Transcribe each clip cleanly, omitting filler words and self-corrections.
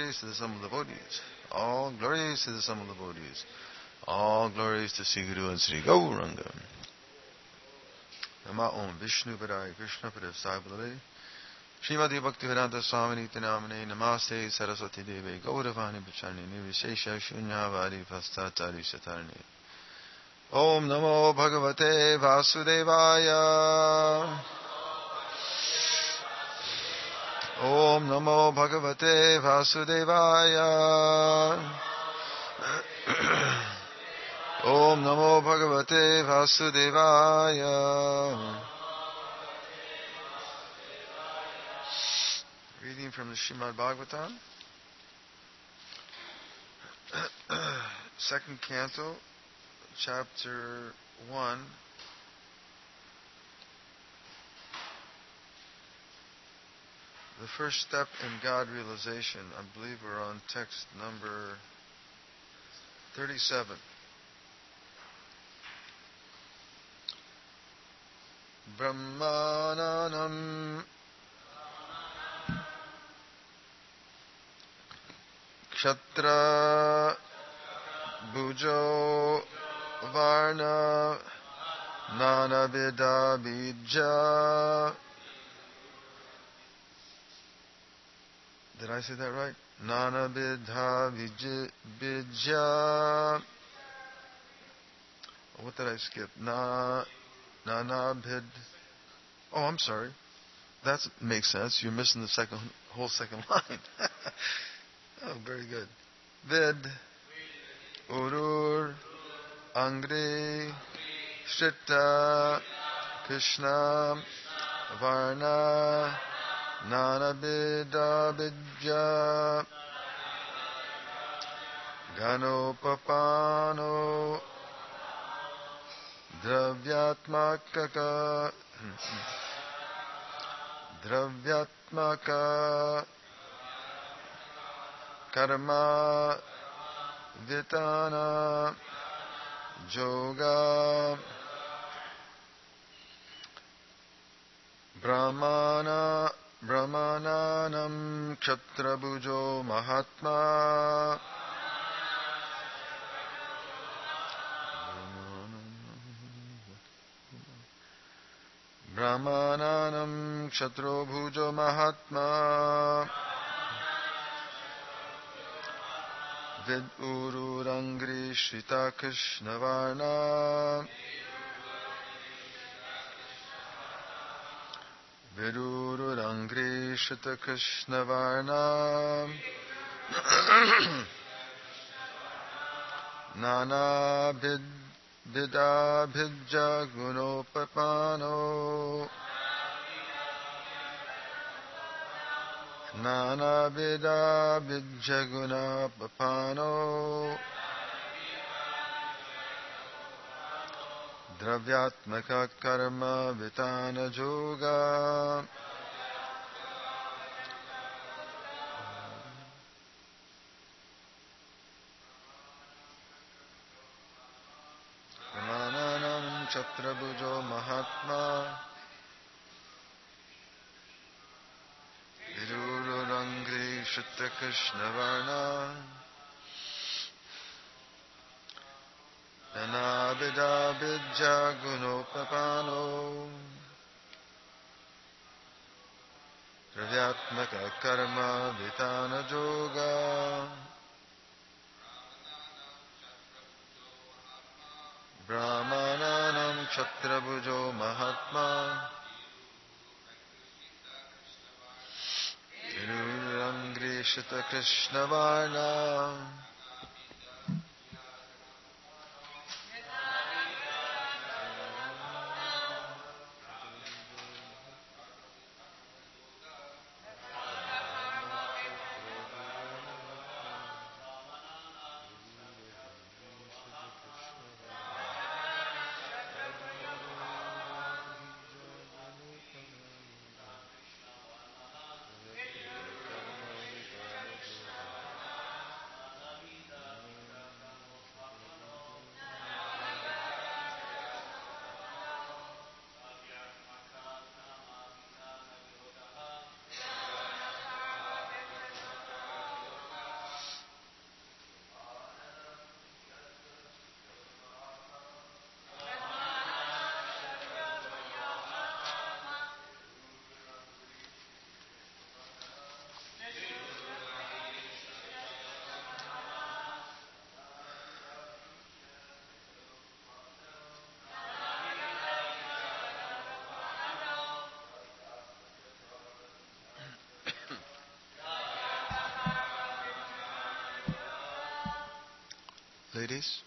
glories to the sum of the devotees. All glories to the sum of the devotees. All glories to Sri Guru and Sri Gauranga. Nama Om Vishnu Padaya Krishna Padaya Baladev Srimati Bhaktivedanta Swami Niti Namane Namaste Saraswati Deve Gauravani Pacharni Nivishesha Shunyavadi Pastatari Satarni. Om Namo Bhagavate Vasudevaya. Om Namo Bhagavate Vasudevaya. Om Namo Bhagavate Vasudevaya. Reading from the Srimad Bhagavatam, second canto, chapter 1. The first step in God realization. I believe we're on text number 37. Brahmananam Kshatrā Bhujo Varna Nanavidha Bija. Did I say that right? Nanavidha Bija. What did I skip? Nanabid. Oh, I'm sorry. That makes sense. You're missing the whole second line. Oh, very good. Vid, Urur, Angri, Shrita, Krishna, Varna, Nanabida Vidya, Ganopapano, Dravyatmaka Karma Vitana Yoga Brahmananam Kshatrabhujo Mahatma Brahmananam Kshatrabhujo Mahatma Vid Ururangri Shrita Krishna Varna Vidururangri Shrita Krishna Varna Nana Vida Bhija Gunopapano Nana Vida Bhija Gunopapano Dravyatmaka Karma Vitana Yoga Brahmananam Kshatrabhujo Mahatma Vidururangri Shrita Krishna Varna Nanabida Bidja Gunopapano Dravyatmaka Karma Vitana Yoga Brahmananam Kshatrabhujo Mahatma Virurangri Shrita Krishna Varna Ladies?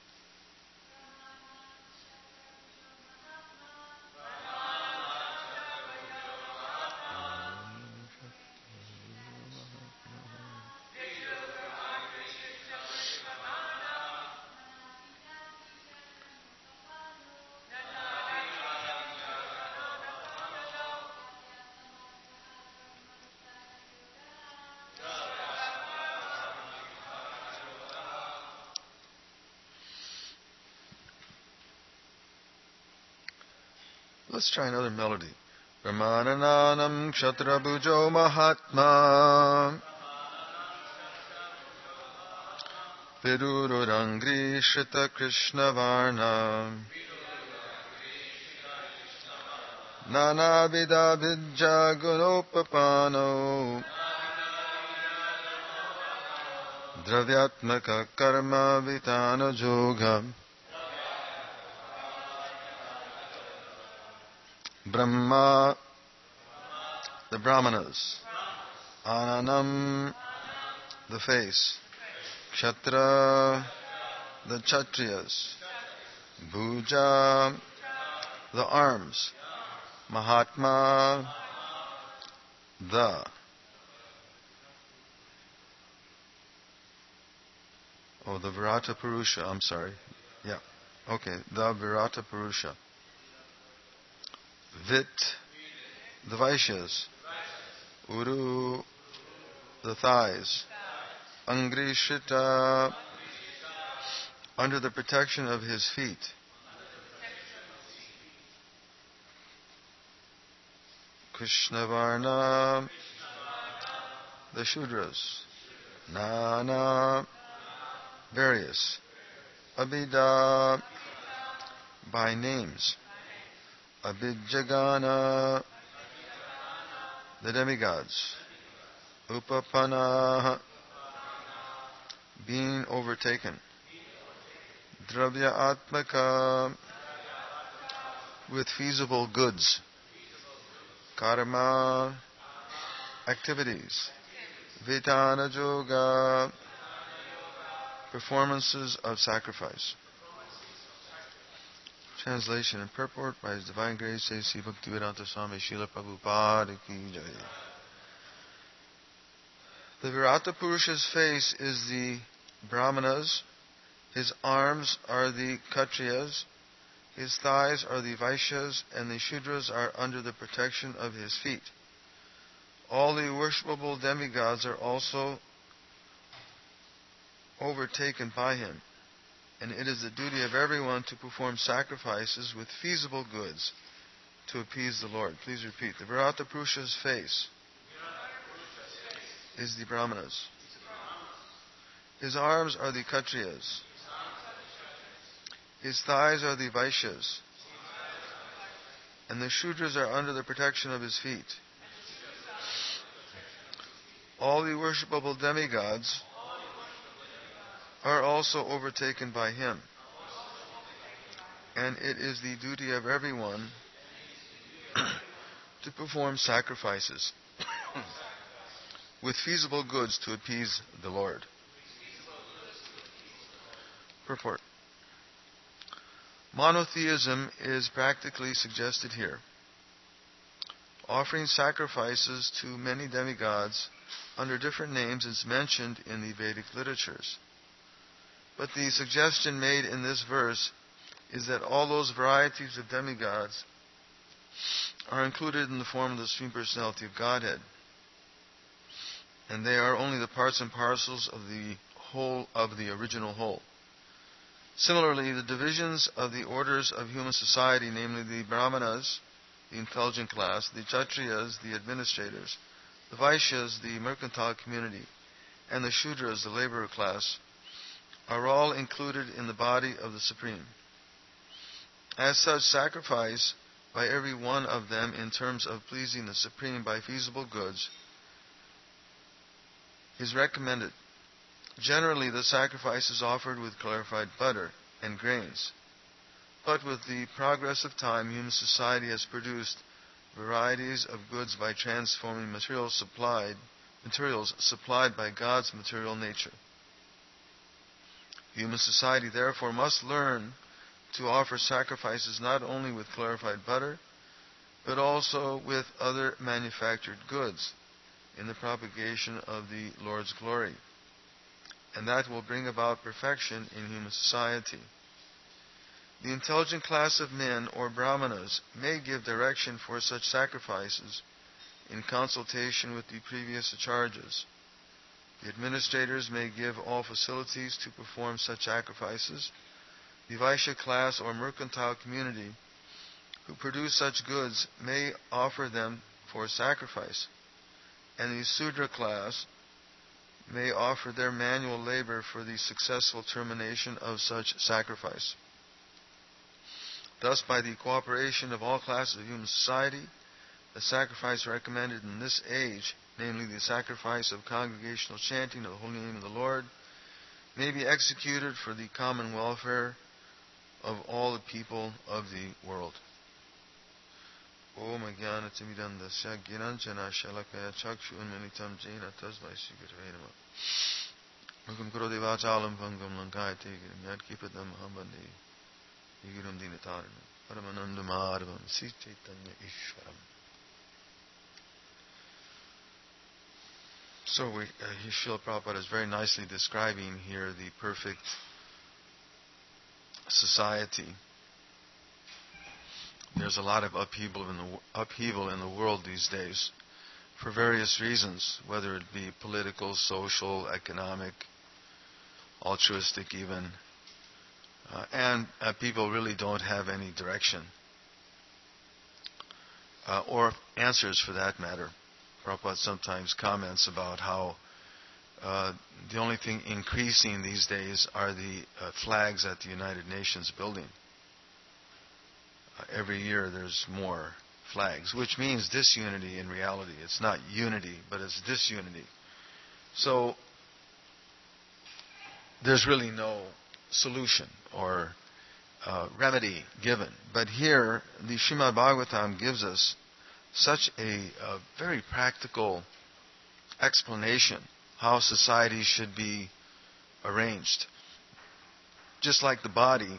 Let's try another melody. Brahmananam Kshatrabhujo Mahatma Vidururangri Shrita Krishna Varna Nana Vida Vidya Gunopapano Dravyatmaka Karma Vitana Yoga Brahma, the Brahmanas. Ananam, the face. Kshatra, the Kshatriyas. Bhuja, the arms. Mahatma, the. Oh, the Virata Purusha, I'm sorry. Yeah. Okay, the Virata Purusha. Vit, the Vaishyas. Uru, the thighs. Angrishita, under the protection of his feet. Krishnavarna, the Shudras. Nana, various. Abhida, by names. Abhijagana, the demigods. Upapana, being overtaken. Dravya Atmaka, with feasible goods. Karma, activities. Vitana Yoga, performances of sacrifice. Translation and purport by His Divine Grace A.C. Bhaktivedanta Swami Srila Prabhupada Ki Jai. The Virata Purusha's face is the Brahmanas, his arms are the Kshatriyas, his thighs are the Vaishyas, and the Shudras are under the protection of his feet. All the worshipable demigods are also overtaken by him, and it is the duty of everyone to perform sacrifices with feasible goods to appease the Lord. Please repeat. The Virata Purusha's face is the Brahmanas. His arms are the Kshatriyas. His thighs are the Vaishyas. And the Shudras are under the protection of his feet. All the worshipable demigods are also overtaken by him. And it is the duty of everyone to perform sacrifices with feasible goods to appease the Lord. Purport. Monotheism is practically suggested here. Offering sacrifices to many demigods under different names is mentioned in the Vedic literatures. But the suggestion made in this verse is that all those varieties of demigods are included in the form of the Supreme Personality of Godhead. And they are only the parts and parcels of the whole of the original whole. Similarly, the divisions of the orders of human society, namely the Brahmanas, the intelligent class, the Kshatriyas, the administrators, the Vaishyas, the mercantile community, and the Shudras, the laborer class, are all included in the body of the Supreme. As such, sacrifice by every one of them in terms of pleasing the Supreme by feasible goods is recommended. Generally, the sacrifice is offered with clarified butter and grains. But with the progress of time, human society has produced varieties of goods by transforming materials supplied by God's material nature. Human society therefore must learn to offer sacrifices not only with clarified butter, but also with other manufactured goods in the propagation of the Lord's glory. And that will bring about perfection in human society. The intelligent class of men, or brahmanas, may give direction for such sacrifices in consultation with the previous acharjas. The administrators may give all facilities to perform such sacrifices. The Vaishya class or mercantile community who produce such goods may offer them for sacrifice, and the Sudra class may offer their manual labor for the successful termination of such sacrifice. Thus, by the cooperation of all classes of human society, the sacrifice recommended in this age, namely the sacrifice of congregational chanting of the holy name of the Lord, may be executed for the common welfare of all the people of the world. Om Jnana Timidandasya Gyananjana Shalakaya Chakshu Unmilitam Jena Tasmai Shikirve Namah. Mukam Karo Devachalam Pangam Lankayate Girim Yad Kipadam Hambandi Yigiram Dinataram Paramananda Madhavam Sri Chaitanya Ishwaram. So Srila Prabhupada is very nicely describing here the perfect society. There's a lot of upheaval in the world these days for various reasons, whether it be political, social, economic, altruistic even. And people really don't have any direction or answers for that matter. Prabhupada sometimes comments about how the only thing increasing these days are the flags at the United Nations building. Every year there's more flags, which means disunity in reality. It's not unity, but it's disunity. So there's really no solution or remedy given. But here, the Srimad Bhagavatam gives us such a very practical explanation how society should be arranged. Just like the body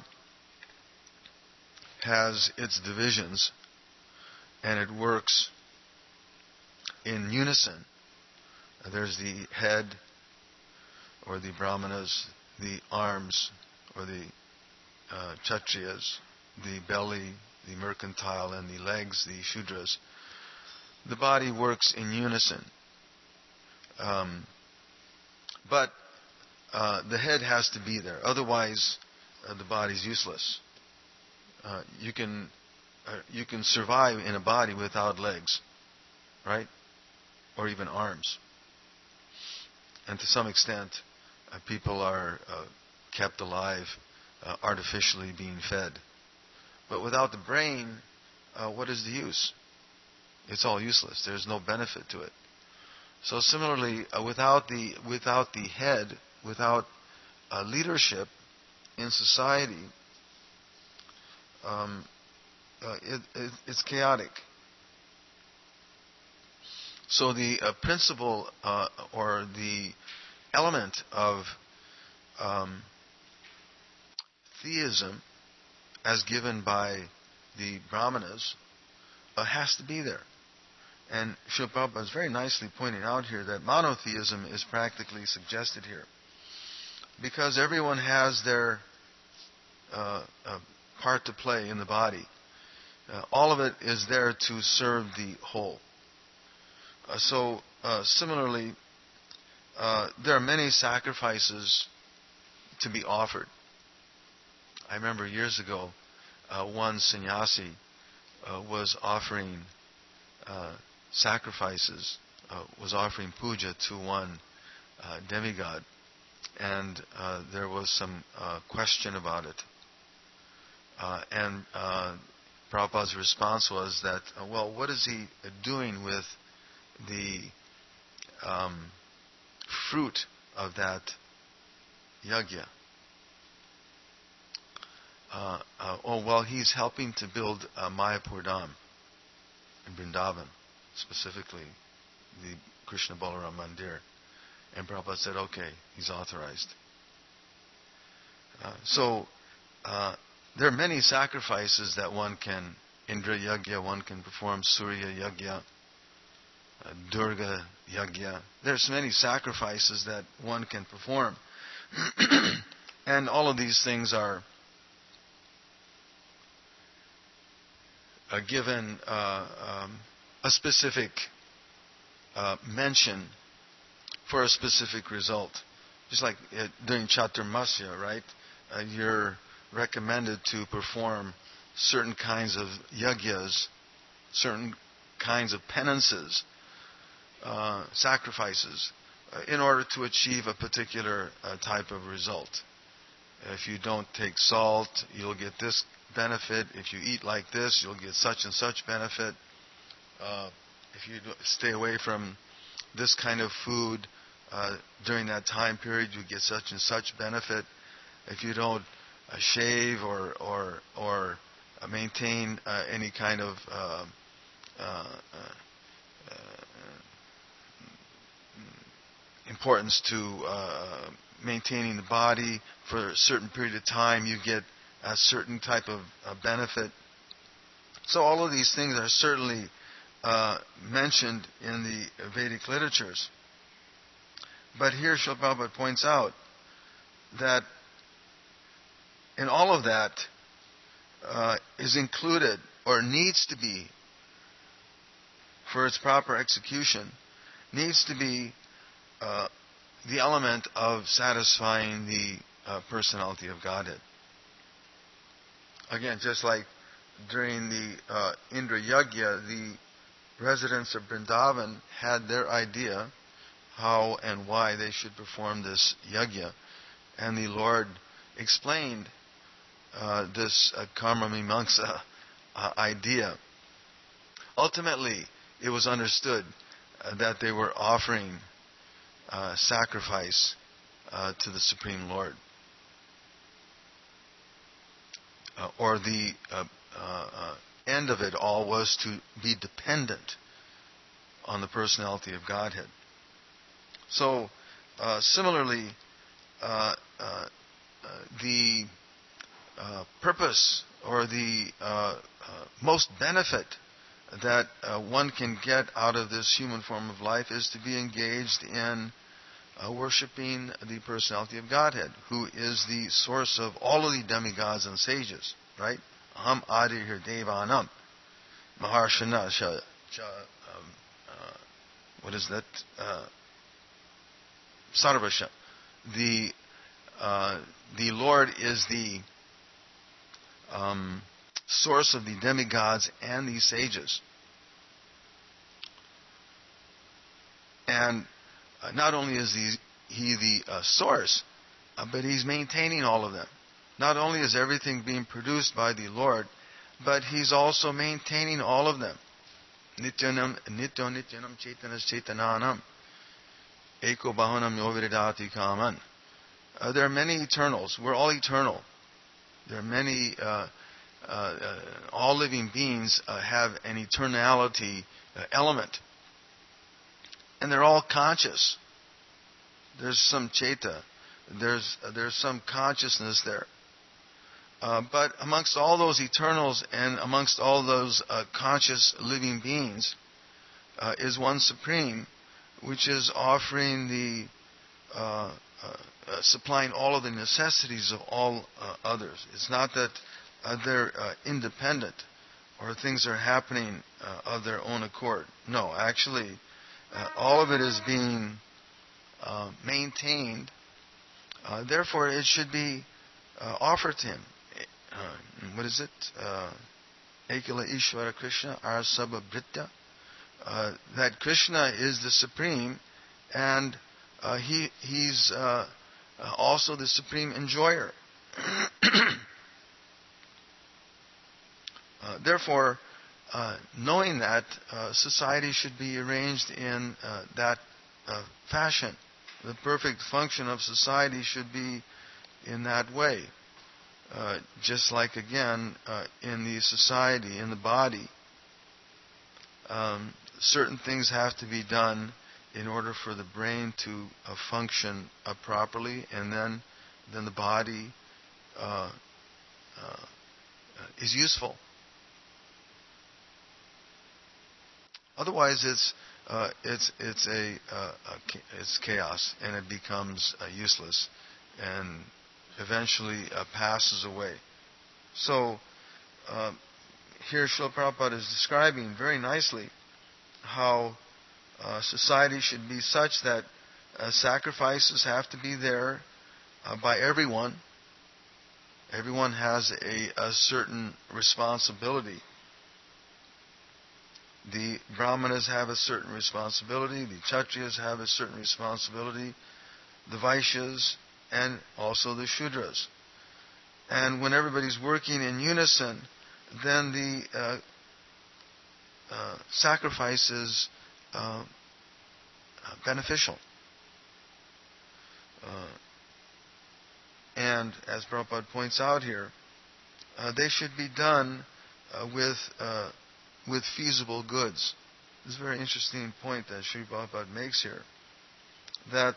has its divisions and it works in unison. There's the head or the brahmanas, the arms or the kshatriyas, the belly, the mercantile, and the legs, the shudras. The body works in unison. But the head has to be there. Otherwise, the body's useless. You can survive in a body without legs, right? Or even arms. And to some extent, people are kept alive, artificially being fed. But without the brain, what is the use? It's all useless. There's no benefit to it. So similarly, without the head, without leadership in society, it's chaotic. So the principle or the element of theism, as given by the Brahmanas, has to be there. And Srila Prabhupada is very nicely pointing out here that monotheism is practically suggested here. Because everyone has their part to play in the body. All of it is there to serve the whole. Similarly, there are many sacrifices to be offered. I remember years ago, one sannyasi was offering sacrifices, was offering puja to one demigod, and there was some question about it. And Prabhupada's response was that, well, what is he doing with the fruit of that yajna? Well, he's helping to build Mayapur Dham in Vrindavan, specifically the Krishna Balaram Mandir. And Prabhupada said, okay, he's authorized. So there are many sacrifices that one can, Indra Yagya, one can perform Surya Yagya, Durga Yagya. There's many sacrifices that one can perform. And all of these things are given a specific mention for a specific result. Just like during Chaturmasya, right? You're recommended to perform certain kinds of yagyas, certain kinds of penances, sacrifices, in order to achieve a particular type of result. If you don't take salt, you'll get this benefit. If you eat like this, you'll get such and such benefit. If you stay away from this kind of food during that time period, you get such and such benefit. If you don't shave or maintain any kind of importance to maintaining the body for a certain period of time, you get a certain type of benefit. So all of these things are certainly mentioned in the Vedic literatures. But here Srila Prabhupada points out that in all of that is included, or needs to be, for its proper execution, needs to be the element of satisfying the personality of Godhead. Again, just like during the Indra Yagya, the residents of Vrindavan had their idea how and why they should perform this yagya, and the Lord explained this karma mimamsa idea. Ultimately, it was understood that they were offering sacrifice to the Supreme Lord, or the end of it all was to be dependent on the personality of Godhead. So, similarly, the purpose or the most benefit that one can get out of this human form of life is to be engaged in worshipping the personality of Godhead, who is the source of all of the demigods and sages, right? Aham Adir Devanam Maharshana what is that? Sarvasha. The Lord is the source of the demigods and the sages. And not only is he the source, but he's maintaining all of them. Not only is everything being produced by the Lord, but he's also maintaining all of them. Nityanam Chaitanas Chaitananam Eko Bahanam Yoviridati Kaman. There are many eternals. We're all eternal. There are many, all living beings have an eternality element. And they're all conscious. There's some chaita. There's some consciousness there. But amongst all those eternals and amongst all those conscious living beings is one supreme, which is offering the supplying all of the necessities of all others. It's not that they're independent or things are happening of their own accord. No, actually, all of it is being maintained. Therefore, it should be offered to him. What is it? Ekala Ishvara Krishna Arsabha Bhritya. That Krishna is the supreme, and he's also the supreme enjoyer. Therefore, knowing that, society should be arranged in that fashion. The perfect function of society should be in that way. Just like, again, in the society, in the body, certain things have to be done in order for the brain to function properly, and then the body is useful. Otherwise, it's chaos, and it becomes useless, and eventually passes away. So here Srila Prabhupada is describing very nicely how society should be such that sacrifices have to be there by everyone. Everyone has a certain responsibility. The Brahmanas have a certain responsibility, the Kshatriyas have a certain responsibility, the Vaishyas, and also the Shudras. And when everybody's working in unison, then the sacrifice is beneficial. And as Prabhupada points out here, they should be done with feasible goods. This is a very interesting point that Sri Prabhupada makes here, that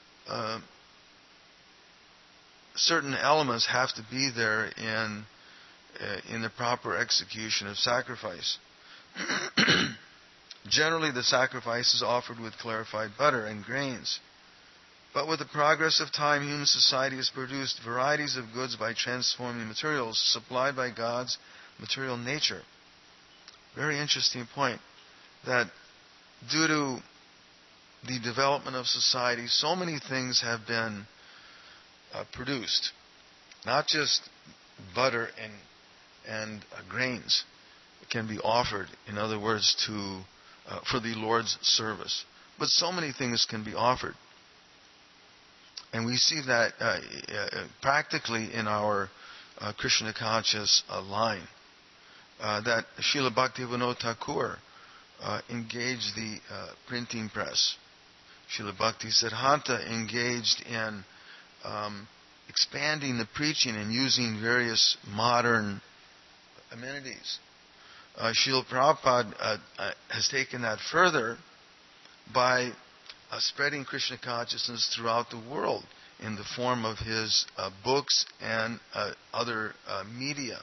certain elements have to be there in the proper execution of sacrifice. Generally, the sacrifice is offered with clarified butter and grains. But with the progress of time, human society has produced varieties of goods by transforming materials supplied by God's material nature. Very interesting point, that due to the development of society, so many things have been produced. Not just butter and grains can be offered, in other words, for the Lord's service. But so many things can be offered. And we see that practically in our Krishna conscious line. That Srila Bhaktivinoda Thakur engaged the printing press. Srila Bhakti Siddhanta engaged in expanding the preaching and using various modern amenities. Srila Prabhupada has taken that further by spreading Krishna consciousness throughout the world in the form of his books and other media.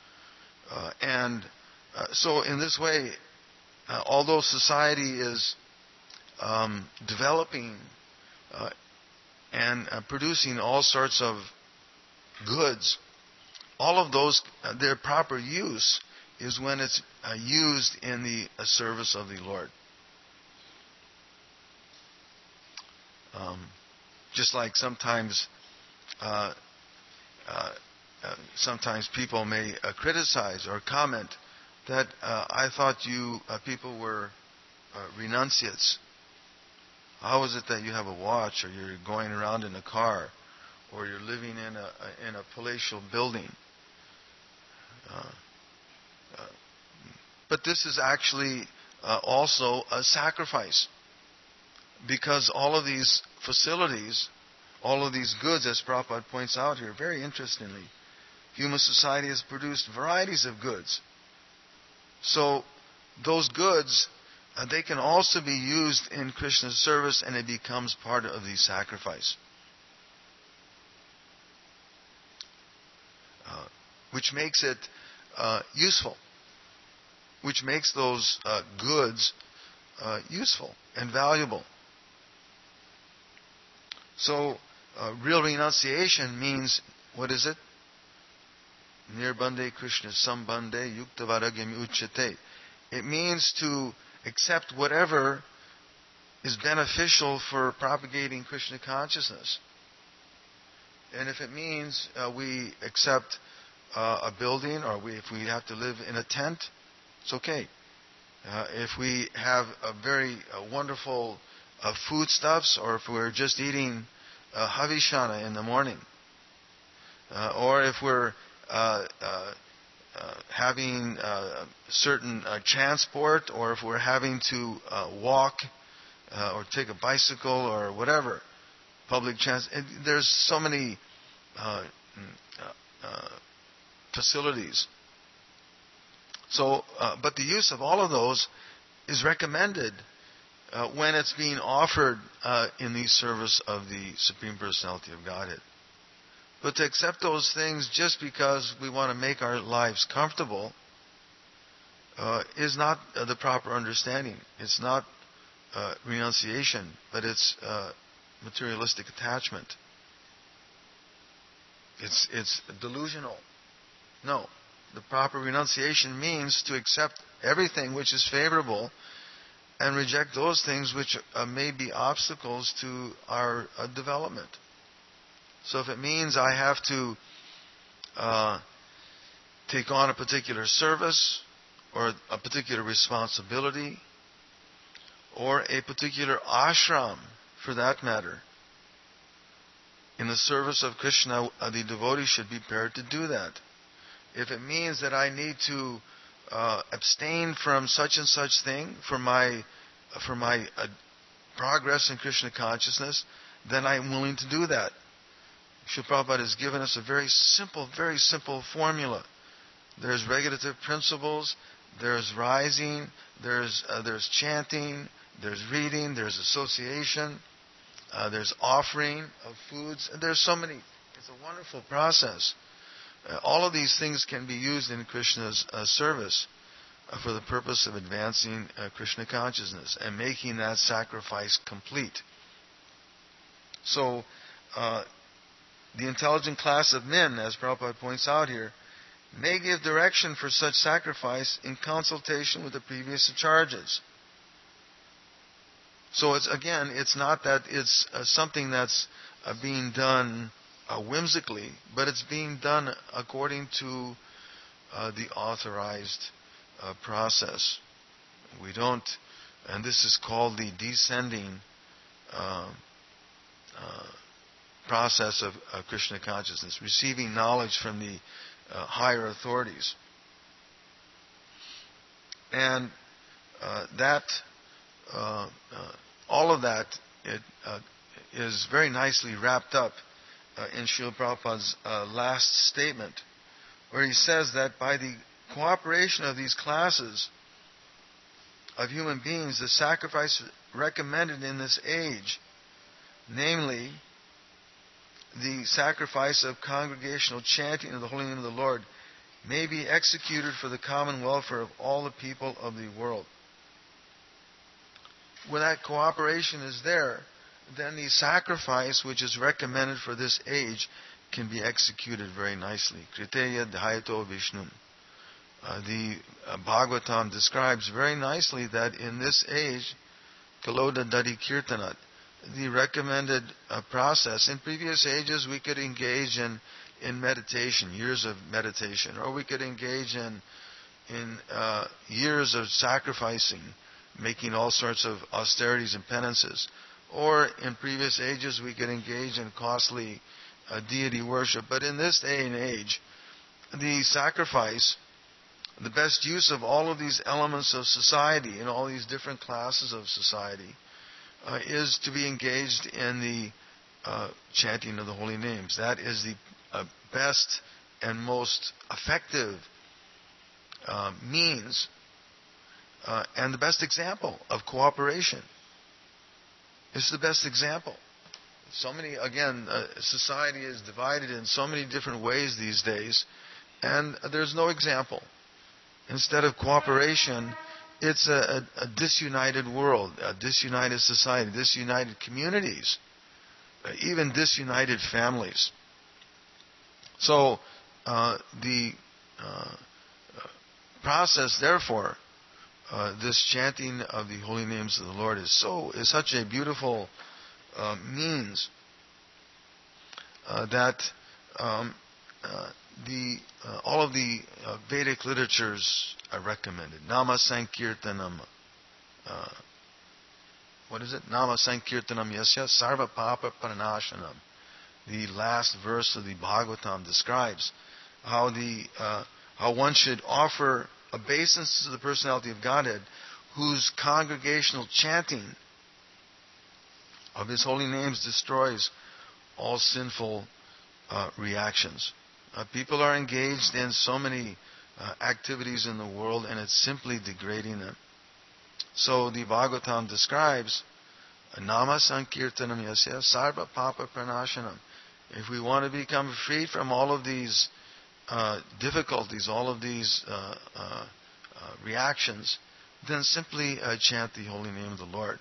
So in this way, although society is developing and producing all sorts of goods, all of those, their proper use is when it's used in the service of the Lord. Just like sometimes people may criticize or comment that I thought you people were renunciates. How is it that you have a watch, or you're going around in a car, or you're living in a palatial building? But this is actually also a sacrifice, because all of these facilities, all of these goods, as Prabhupada points out here, very interestingly, human society has produced varieties of goods. So those goods, they can also be used in Krishna's service, and it becomes part of the sacrifice. Which makes it useful. Which makes those goods useful and valuable. So, real renunciation means, what is it? Nirbandhe Krishna Sambandhe Yukta Varagyami Uchate. It means to accept whatever is beneficial for propagating Krishna consciousness. And if it means we accept a building, or if we have to live in a tent, it's okay. If we have a very wonderful foodstuffs, or if we're just eating havishana in the morning, or if we're having certain transport, or if we're having to walk or take a bicycle or whatever, public transport. There's so many facilities. So, but the use of all of those is recommended when it's being offered in the service of the Supreme Personality of Godhead. But to accept those things just because we want to make our lives comfortable is not the proper understanding. It's not renunciation, but it's materialistic attachment. It's delusional. No. The proper renunciation means to accept everything which is favorable and reject those things which may be obstacles to our development. So if it means I have to take on a particular service or a particular responsibility or a particular ashram, for that matter, in the service of Krishna, the devotee should be prepared to do that. If it means that I need to abstain from such and such thing for my progress in Krishna consciousness, then I'm willing to do that. Srila Prabhupada has given us a very simple formula. There's regulative principles, there's rising, there's chanting, there's reading, there's association, there's offering of foods. There's so many. It's a wonderful process. All of these things can be used in Krishna's service for the purpose of advancing Krishna consciousness and making that sacrifice complete. So, the intelligent class of men, as Prabhupada points out here, may give direction for such sacrifice in consultation with the previous acharjas. So it's not that it's something that's being done whimsically, but it's being done according to the authorized process. We don't, and this is called the descending process of Krishna consciousness, receiving knowledge from the higher authorities. And all of that is very nicely wrapped up in Srila Prabhupada's last statement, where he says that by the cooperation of these classes of human beings, the sacrifice recommended in this age, namely the sacrifice of congregational chanting of the holy name of the Lord, may be executed for the common welfare of all the people of the world. When that cooperation is there, then the sacrifice which is recommended for this age can be executed very nicely. Kriteya Dhyato Vishnum. The Bhagavatam describes very nicely that in this age, Kaloda Dadi Kirtanat, the recommended process. In previous ages, we could engage in meditation, years of meditation, or we could engage in years of sacrificing, making all sorts of austerities and penances. Or in previous ages, we could engage in costly deity worship. But in this day and age, the sacrifice, the best use of all of these elements of society and all these different classes of society is to be engaged in the chanting of the holy names. That is the best and most effective means and the best example of cooperation. It's the best example. So many, again, society is divided in so many different ways these days, and there's no example. Instead of cooperation, it's a disunited world, a disunited society, disunited communities, even disunited families. So the process, therefore, this chanting of the holy names of the Lord is such a beautiful means that all of the Vedic literatures are recommended. Nama Sankirtanam. What is it? Nama Sankirtanam Yasya Sarva Papa Paranashanam. The last verse of the Bhagavatam describes how one should offer obeisance to the personality of Godhead, whose congregational chanting of His holy names destroys all sinful reactions. People are engaged in so many activities in the world, and it's simply degrading them. So the Bhagavatam describes Nama Sankirtanam Yasya Sarva Papa Pranashanam. If we want to become freed from all of these difficulties, all of these reactions, then simply chant the holy name of the Lord.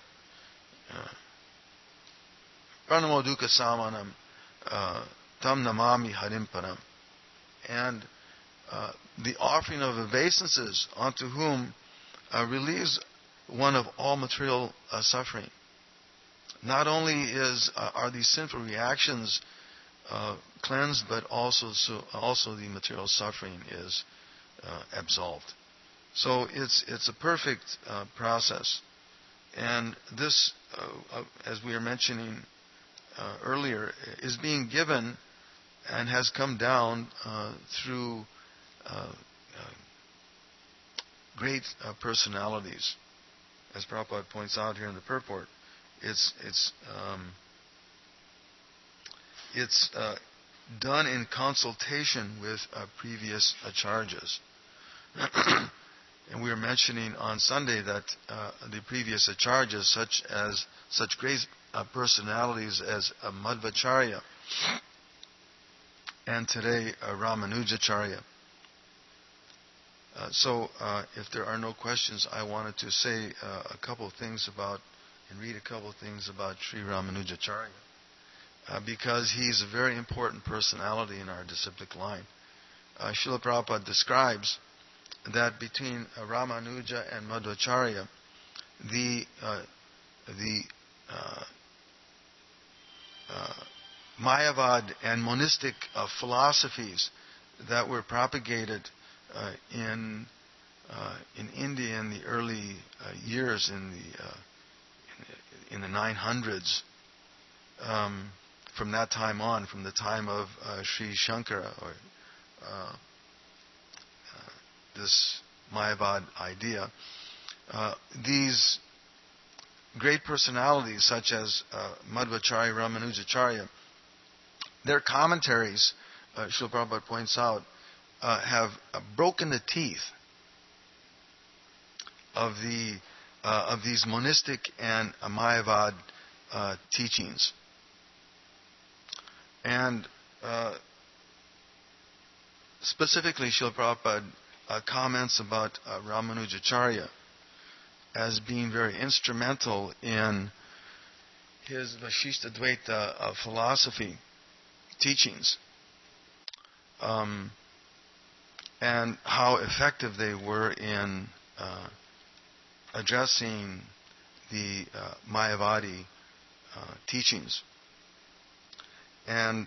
Pranamo dukkha samanam tam namami harim param. And the offering of obeisances unto whom relieves one of all material suffering. Not only are these sinful reactions cleansed, but also the material suffering is absolved. So it's a perfect process, and this, as we were mentioning earlier, is being given and has come down through great personalities, as Prabhupada points out here in the purport. It's done in consultation with previous acharyas. And we were mentioning on Sunday that the previous acharyas, such great personalities as Madhvacharya and today Ramanujacharya. So if there are no questions, I wanted to say a couple of things about and read a couple of things about Sri Ramanujacharya. Because he's a very important personality in our disciplic line. Srila Prabhupada describes that between Ramanuja and Madhvacharya, the Mayavad and monistic philosophies that were propagated in India in the early years, in the 900s. From that time on, from the time of Sri Shankara, or this Mayavad idea, these great personalities such as Madhvacharya, Ramanujacharya, their commentaries, Srila Prabhupada points out, have broken the teeth of these monistic and Mayavad teachings. And specifically, Srila Prabhupada comments about Ramanujacharya as being very instrumental in his Vashishtadvaita philosophy teachings, and how effective they were in addressing the Mayavadi teachings. And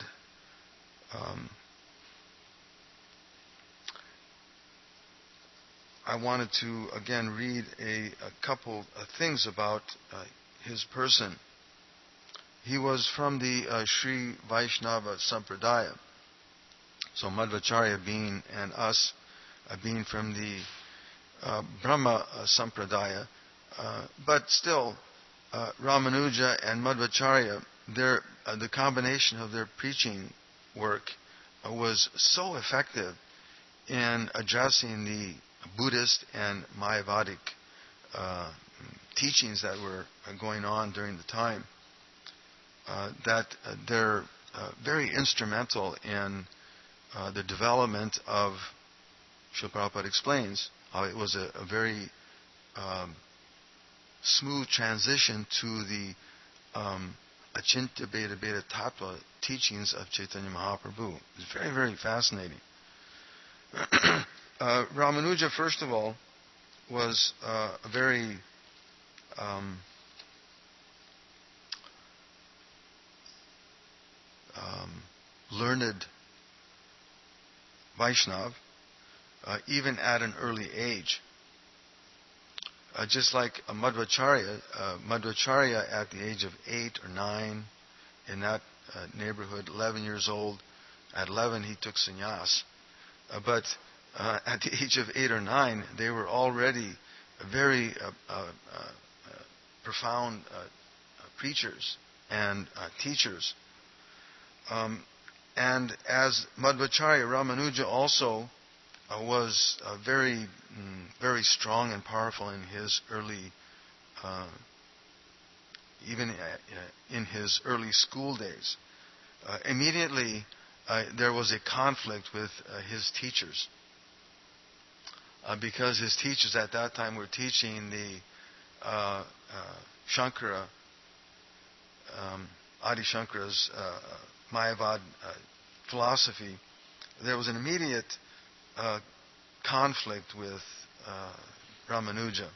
I wanted to again read a couple of things about his person. He was from the Sri Vaishnava Sampradaya. So Madhvacharya being, and us being from the Brahma Sampradaya. But still, Ramanuja and Madhvacharya, the combination of their preaching work was so effective in addressing the Buddhist and Mayavadic teachings that were going on during the time, that they're very instrumental in the development of, Srila Prabhupada explains, how it was a very smooth transition to the Achintya Bheda Bheda Tattva teachings of Chaitanya Mahaprabhu. It's very, very fascinating. Ramanuja, first of all, was a very learned Vaishnav, even at an early age. Just like Madhvacharya, Madhvacharya at the age of 8 or 9, in that neighborhood, 11 years old, at 11 he took sannyas. But at the age of 8 or 9, they were already very profound preachers and teachers. And as Madhvacharya, Ramanuja also was very, very strong and powerful in his early, even in his early school days. immediately there was a conflict with his teachers. Because his teachers at that time were teaching the Shankara, Adi Shankara's Mayavad philosophy, there was an immediate conflict with Ramanuja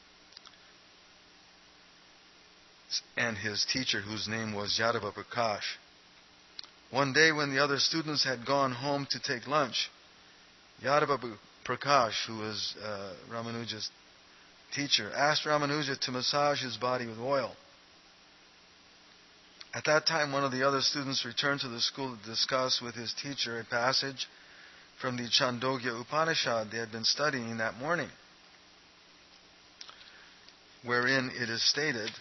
and his teacher, whose name was Yadava Prakash. One day when the other students had gone home to take lunch, Yadava Prakash, who was Ramanuja's teacher, asked Ramanuja to massage his body with oil. At that time, one of the other students returned to the school to discuss with his teacher a passage from the Chandogya Upanishad they had been studying that morning, wherein it is stated,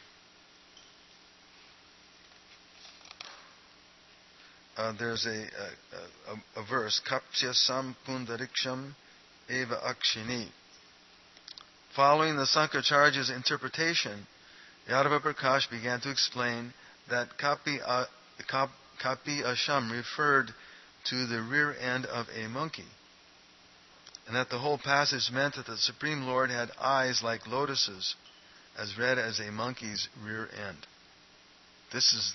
there's a verse, Kapsya Sampundariksham Eva Akshini. Following the Sankaracharya's interpretation, Yadava Prakash began to explain that Kapi Asham referred to the rear end of a monkey, and that the whole passage meant that the Supreme Lord had eyes like lotuses, as red as a monkey's rear end. This is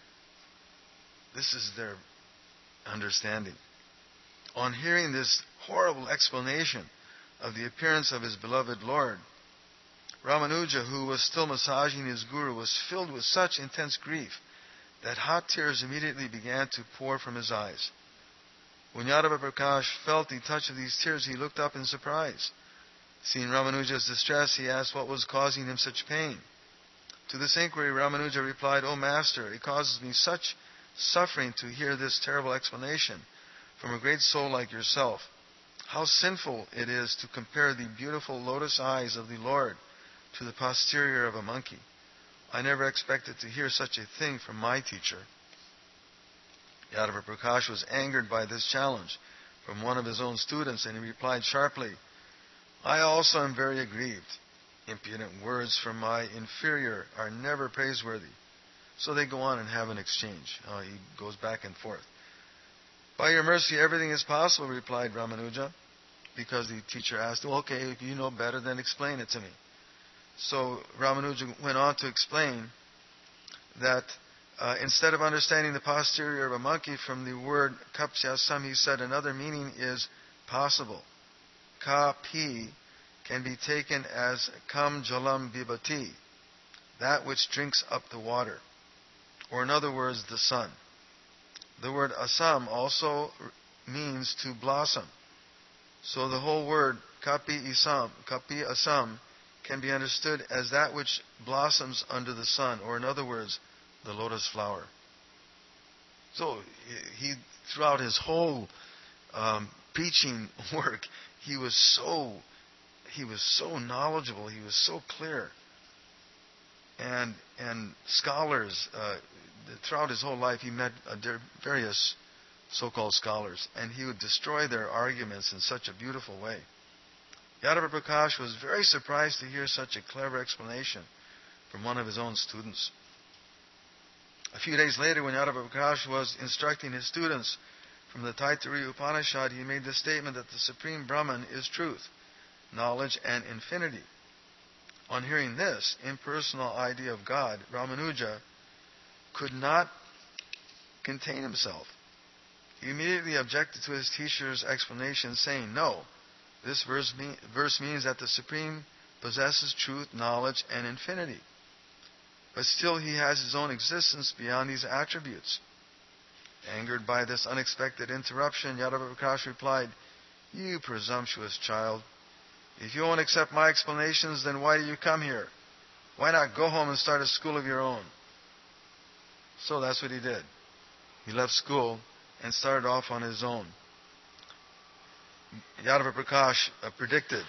their understanding. On hearing this horrible explanation of the appearance of his beloved Lord, Ramanuja, who was still massaging his guru, was filled with such intense grief that hot tears immediately began to pour from his eyes. When Yadava Prakash felt the touch of these tears, he looked up in surprise. Seeing Ramanuja's distress, he asked what was causing him such pain. To this inquiry, Ramanuja replied, "O Master, it causes me such suffering to hear this terrible explanation from a great soul like yourself. How sinful it is to compare the beautiful lotus eyes of the Lord to the posterior of a monkey. I never expected to hear such a thing from my teacher." Yadava Prakash was angered by this challenge from one of his own students, and he replied sharply, "I also am very aggrieved. Impudent words from my inferior are never praiseworthy." So they go on and have an exchange. He goes back and forth. "By your mercy, everything is possible," replied Ramanuja, because the teacher asked, "Well, okay, if you know better, then explain it to me." So Ramanuja went on to explain that instead of understanding the posterior of a monkey from the word kapsyasam, he said another meaning is possible. Kapi can be taken as kam jalam bibati, that which drinks up the water, or in other words, the sun. The word asam also means to blossom. So the whole word kapi asam, can be understood as that which blossoms under the sun, or in other words, the lotus flower. So he, throughout his whole preaching work, he was so knowledgeable. He was so clear. And scholars, throughout his whole life, he met various so-called scholars, and he would destroy their arguments in such a beautiful way. Yadava Prakash was very surprised to hear such a clever explanation from one of his own students. A few days later, when Yadava Prakash was instructing his students from the Taittiriya Upanishad, he made the statement that the Supreme Brahman is truth, knowledge, and infinity. On hearing this impersonal idea of God, Ramanuja could not contain himself. He immediately objected to his teacher's explanation, saying, "No, this verse means that the Supreme possesses truth, knowledge, and infinity. But still he has his own existence beyond these attributes." Angered by this unexpected interruption, Yadava Prakash replied, "You presumptuous child, if you won't accept my explanations, then why do you come here? Why not go home and start a school of your own?" So that's what he did. He left school and started off on his own. Yadava Prakash predicted,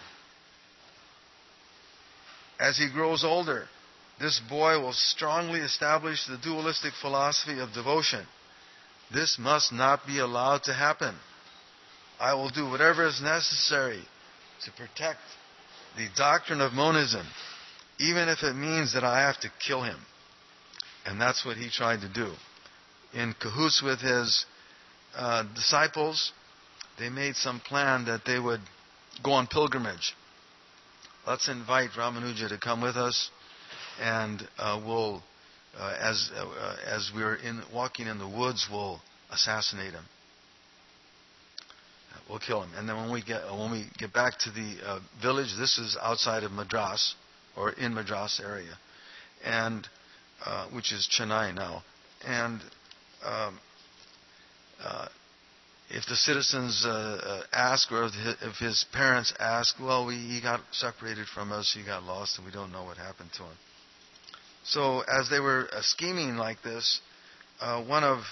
as he grows older, this boy will strongly establish the dualistic philosophy of devotion. This must not be allowed to happen. I will do whatever is necessary to protect the doctrine of monism, even if it means that I have to kill him. And that's what he tried to do. in cahoots with his disciples, they made some plan that they would go on pilgrimage. Let's invite Ramanuja to come with us, and we'll, as we're walking in the woods, we'll assassinate him. We'll kill him. And then when we get back to the village, this is outside of Madras, or in Madras area, and which is Chennai now. And if the citizens ask, or if his parents ask, well, he got separated from us, he got lost, and we don't know what happened to him. So as they were scheming like this, one of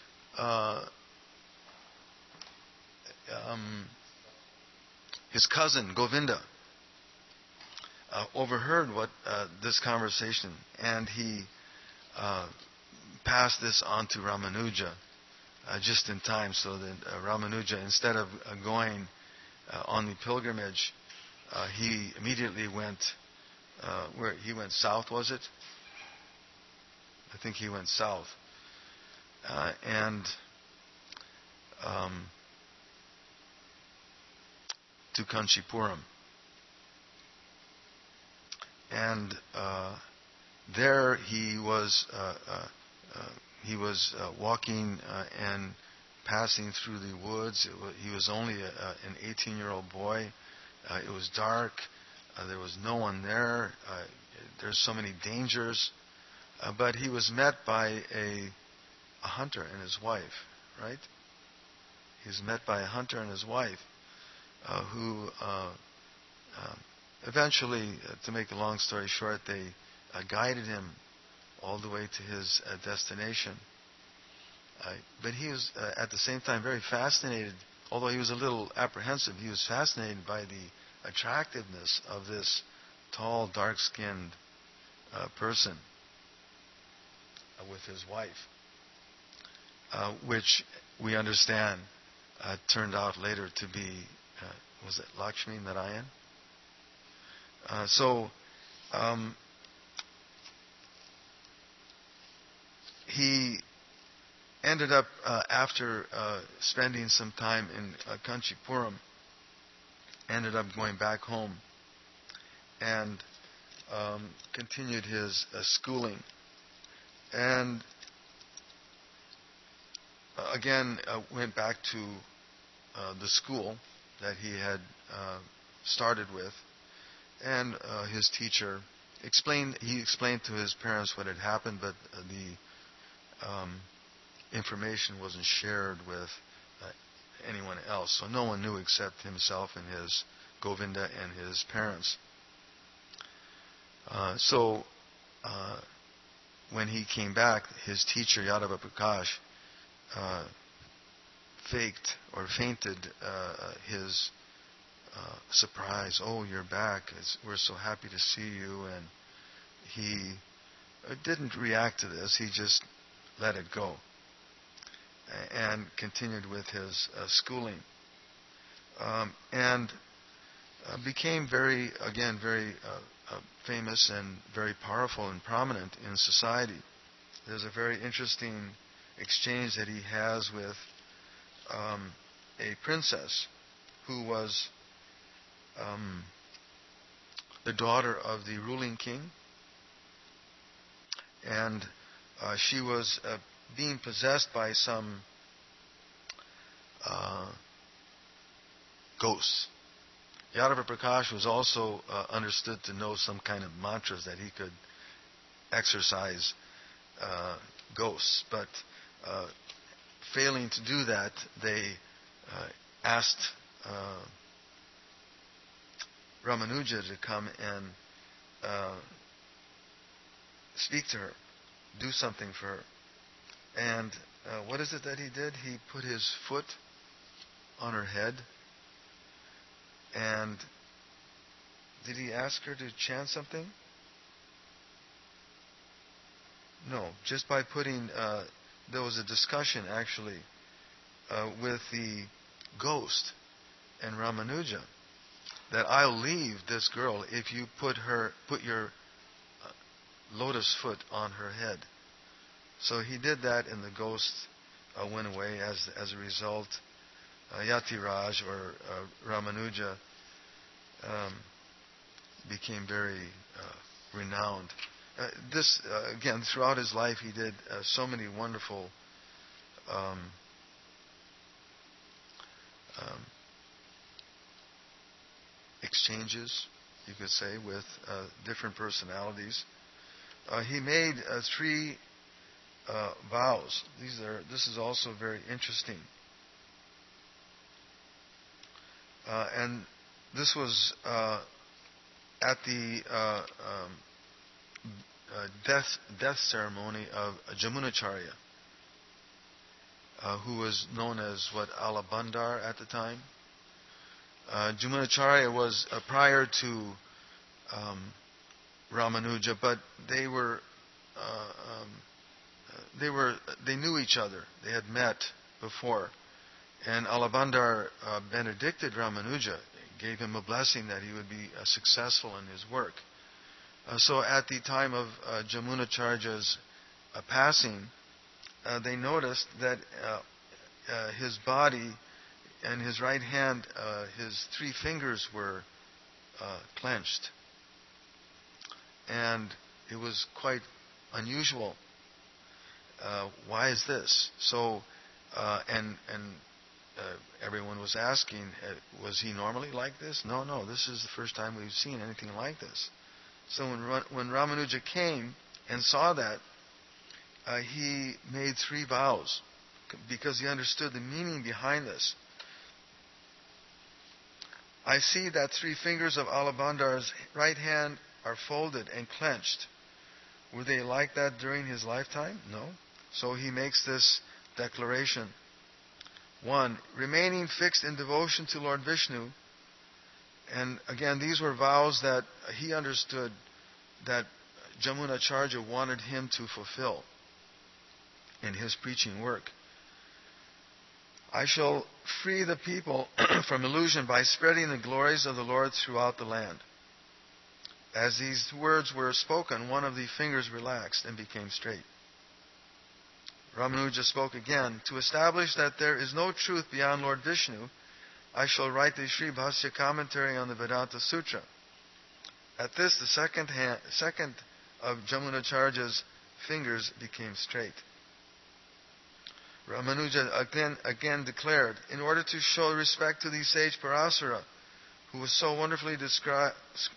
his cousin, Govinda, overheard this conversation, and he passed this on to Ramanuja just in time, so that Ramanuja, instead of going on the pilgrimage, he immediately went where he went south, was it? I think he went south, and to Kanchipuram. And there he was walking and passing through the woods. He was only an 18-year-old boy. It was dark. There was no one there. There's so many dangers. But he was met by a hunter and his wife, right? He was met by a hunter and his wife who eventually, to make a long story short, they guided him all the way to his destination. But he was at the same time very fascinated, although he was a little apprehensive, he was fascinated by the attractiveness of this tall, dark-skinned person with his wife, which we understand turned out later to be, was it Lakshmi Narayan? He ended up, after spending some time in Kanchipuram, ended up going back home and continued his schooling. And again, went back to the school that he had started with. And his teacher explained to his parents what had happened, but the information wasn't shared with anyone else. So no one knew except himself and his Govinda and his parents. When he came back, his teacher, Yadava Prakash, fainted his surprise. Oh, you're back. We're so happy to see you. And he didn't react to this. He just let it go and continued with his schooling. And became very famous and very powerful and prominent in society. There's a very interesting exchange that he has with a princess who was the daughter of the ruling king, and she was being possessed by some ghosts. Yadava Prakash was also understood to know some kind of mantras that he could exorcise ghosts, but failing to do that, they asked Ramanuja to come and speak to her, do something for her. And what is it that he did? He put his foot on her head. And did he ask her to chant something? No, just by putting, there was a discussion actually with the ghost and Ramanuja that I'll leave this girl if you put your lotus foot on her head. So he did that, and the ghost went away. As a result, Yatiraj or Ramanuja became very renowned. Again, throughout his life, he did so many wonderful exchanges, you could say, with different personalities. He made 3 vows. This is also very interesting. And this was at the death ceremony of Jamunacharya, who was known as Alabandar at the time. Jamunacharya was prior to Ramanuja, but they knew each other. They had met before, and Alabandar benedicted Ramanuja, gave him a blessing that he would be successful in his work. So at the time of Jamunacharya's passing, they noticed that his body and his right hand, his 3 fingers were clenched. And it was quite unusual. Why is this? So, everyone was asking, was he normally like this? No, this is the first time we've seen anything like this. So when Ramanuja came and saw that, he made 3 vows because he understood the meaning behind this. I see that 3 fingers of Alabandar's right hand are folded and clenched. Were they like that during his lifetime? No. So he makes this declaration. 1. Remaining fixed in devotion to Lord Vishnu. And again, these were vows that he understood that Jamunacharya wanted him to fulfill in his preaching work. I shall free the people from illusion by spreading the glories of the Lord throughout the land. As these words were spoken, one of the fingers relaxed and became straight. Ramanuja spoke again. To establish that there is no truth beyond Lord Vishnu, I shall write the Sri Bhasya commentary on the Vedanta Sutra. At this, the second of Jamunacharya's fingers became straight. Ramanuja again declared, in order to show respect to the sage Parasara, who has so wonderfully described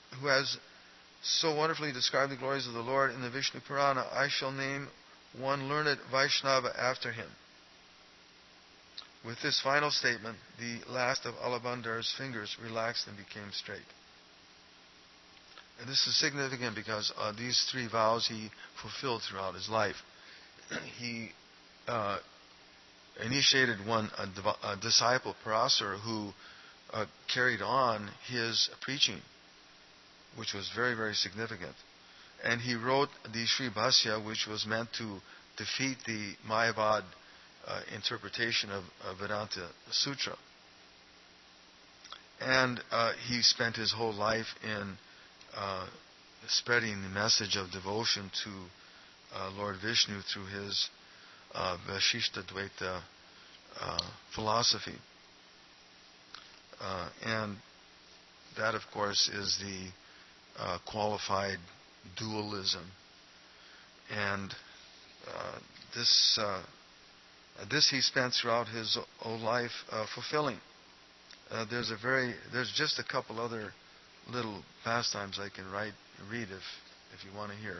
the glories of the Lord in the Vishnu Purana, I shall name one learned Vaishnava after him. With this final statement, the last of Alabandar's fingers relaxed and became straight. And this is significant because these 3 vows he fulfilled throughout his life. He initiated a disciple, Parasara, who carried on his preaching, which was very, very significant. And he wrote the Sri Bhasya, which was meant to defeat the Mayavad interpretation of Vedanta Sutra. And he spent his whole life in spreading the message of devotion to Lord Vishnu through his Vasishtha Dvaita philosophy. And that, of course, is the qualified dualism. And this he spent throughout his whole life fulfilling. There's just a couple other little pastimes I can read if you want to hear.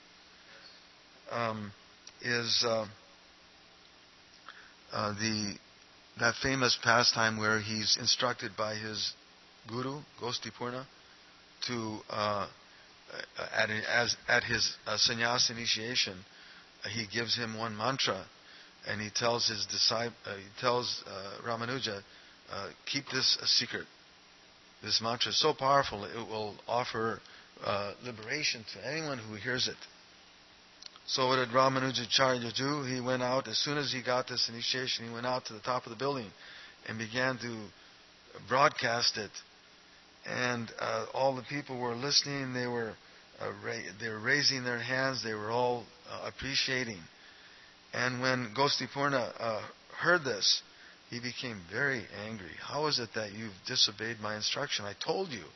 That famous pastime where he's instructed by his guru, Gostipurna, to at his sannyas initiation, he gives him one mantra, and he tells his disciple, Ramanuja, keep this a secret. This mantra is so powerful, it will offer liberation to anyone who hears it. So what did Ramanujacharya do? He went out, as soon as he got this initiation, he went out to the top of the building and began to broadcast it. And all the people were listening. They were raising their hands. They were all appreciating. And when Gostipurna heard this, he became very angry. How is it that you've disobeyed my instruction? I told you.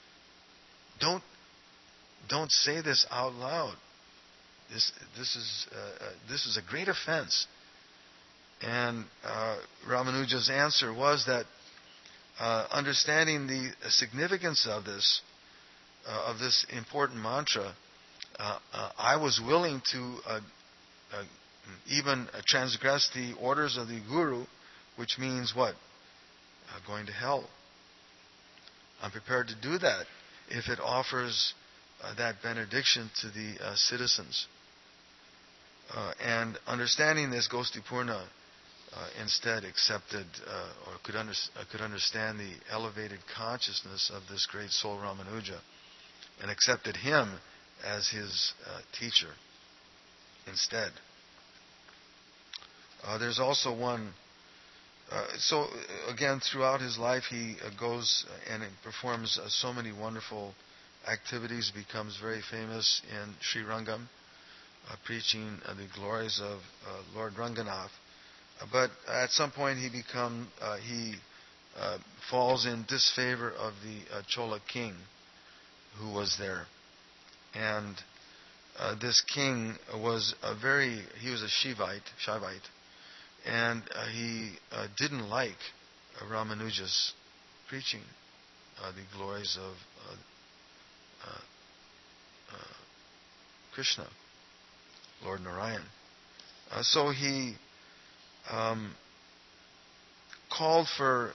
Don't say this out loud. This is a great offense. And Ramanuja's answer was that understanding the significance of this important mantra, I was willing to even transgress the orders of the Guru, which means what? Going to hell. I'm prepared to do that if it offers that benediction to the citizens. And understanding this, Gostipurna instead accepted or could understand the elevated consciousness of this great soul Ramanuja and accepted him as his teacher instead. There's also one. So again, throughout his life, he goes and performs so many wonderful activities. Becomes very famous in Sri Rangam, preaching the glories of Lord Ranganath. But at some point, he falls in disfavor of the Chola king who was there, and this king was he was a Shaivite, and he didn't like Ramanuja's preaching the glories of Krishna, Lord Narayan. So he called for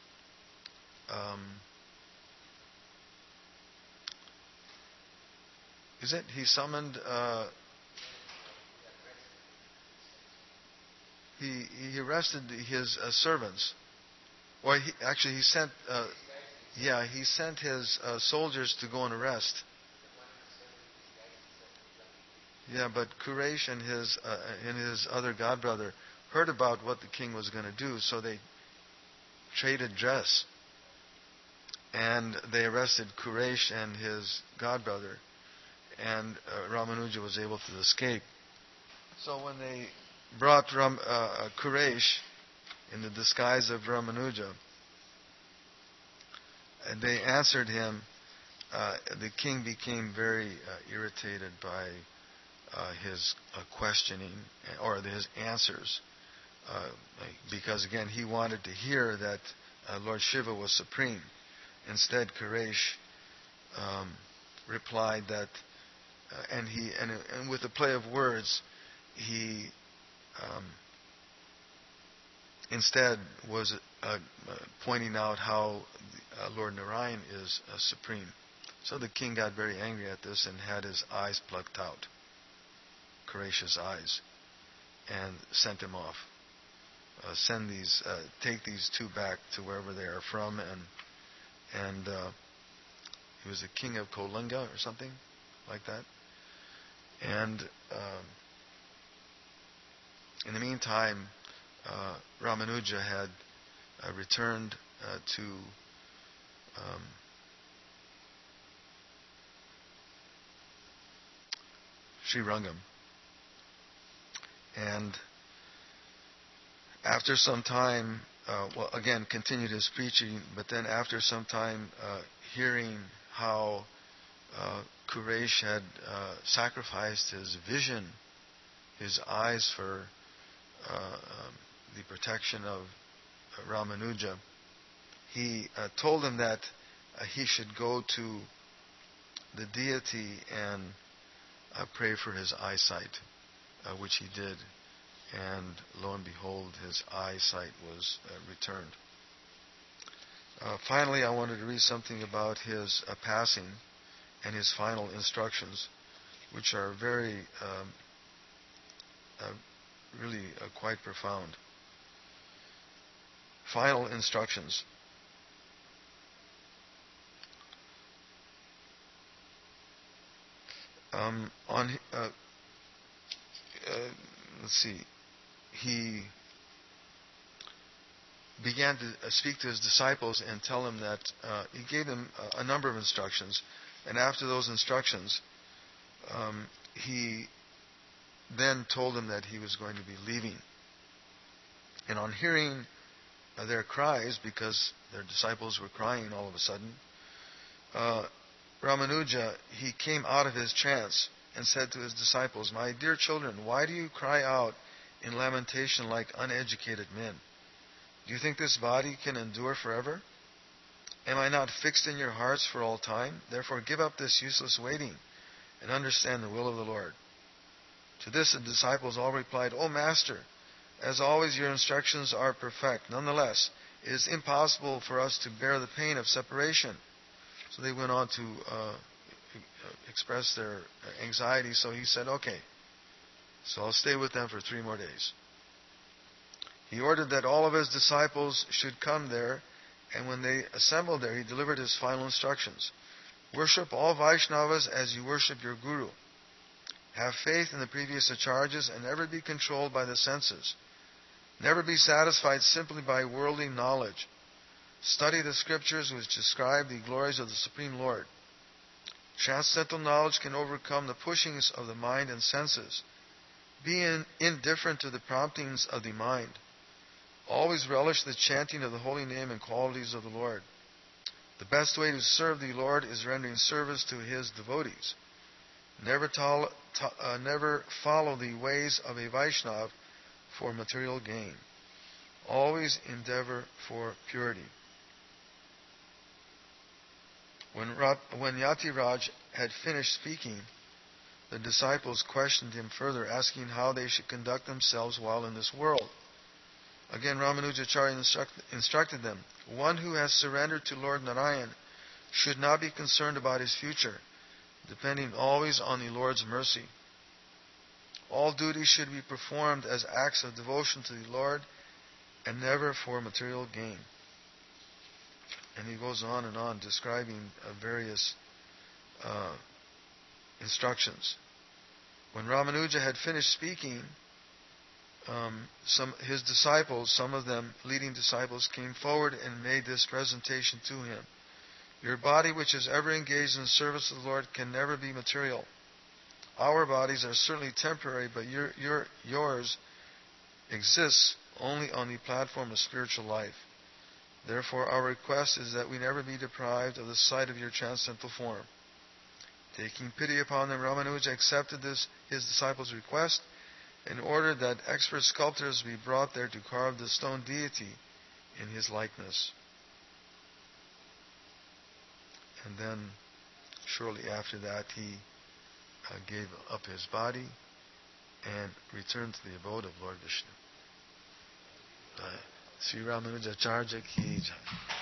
he summoned he arrested his servants, or he sent his soldiers to go and arrest. Yeah, but Quraysh and his other godbrother heard about what the king was going to do, so they traded dress, and they arrested Quraysh and his godbrother, and Ramanuja was able to escape. So when they brought Quraysh in the disguise of Ramanuja, and they answered him, the king became very irritated by his questioning or his answers, because again he wanted to hear that Lord Shiva was supreme. Instead, Quraysh replied that, and with a play of words, he instead was pointing out how Lord Narayan is supreme. So the king got very angry at this and had his eyes plucked out, Quraysh's eyes, and sent him off. Take these two back to wherever they are from, and he was the king of Kalinga or something like that. And in the meantime, Ramanuja had returned to Sri Rangam, and after some time, again continued his preaching, but then after some time, hearing how Quraysh had sacrificed his vision, his eyes, for the protection of Ramanuja, he told him that he should go to the deity and pray for his eyesight, which he did, and lo and behold, his eyesight was returned. Finally, I wanted to read something about his passing and his final instructions, which are very, really quite profound. Final instructions. Let's see. He began to speak to his disciples and tell them that he gave them a number of instructions, and after those instructions, he then told them that he was going to be leaving. And on hearing their cries, because their disciples were crying all of a sudden, Ramanuja, he came out of his trance and said to his disciples, "My dear children, why do you cry out in lamentation like uneducated men? Do you think this body can endure forever? Am I not fixed in your hearts for all time? Therefore give up this useless waiting and understand the will of the Lord." To this the disciples all replied, "O Master, as always your instructions are perfect. Nonetheless, it is impossible for us to bear the pain of separation." So they went on to express their anxiety. So he said, "Okay, so I'll stay with them for 3 more days." He ordered that all of his disciples should come there, and when they assembled there, he delivered his final instructions. "Worship all Vaishnavas as you worship your Guru. Have faith in the previous acharjas and never be controlled by the senses. Never be satisfied simply by worldly knowledge. Study the scriptures which describe the glories of the Supreme Lord. Transcendental knowledge can overcome the pushings of the mind and senses. Be indifferent to the promptings of the mind. Always relish the chanting of the holy name and qualities of the Lord. The best way to serve the Lord is rendering service to His devotees. Never follow the ways of a Vaishnav for material gain. Always endeavor for purity." When Yatiraj had finished speaking, the disciples questioned him further, asking how they should conduct themselves while in this world. Again, Ramanujacharya instructed them, "One who has surrendered to Lord Narayan should not be concerned about his future, depending always on the Lord's mercy. All duties should be performed as acts of devotion to the Lord and never for material gain." And he goes on and on describing various instructions. When Ramanuja had finished speaking, his disciples, some of them leading disciples, came forward and made this presentation to him. "Your body, which is ever engaged in the service of the Lord, can never be material. Our bodies are certainly temporary, but yours exists only on the platform of spiritual life. Therefore, our request is that we never be deprived of the sight of your transcendental form." Taking pity upon them, Ramanuja accepted his disciples' request and ordered that expert sculptors be brought there to carve the stone deity in his likeness. And then, shortly after that, he gave up his body and returned to the abode of Lord Vishnu. Sri Ramanujacharya ki jai.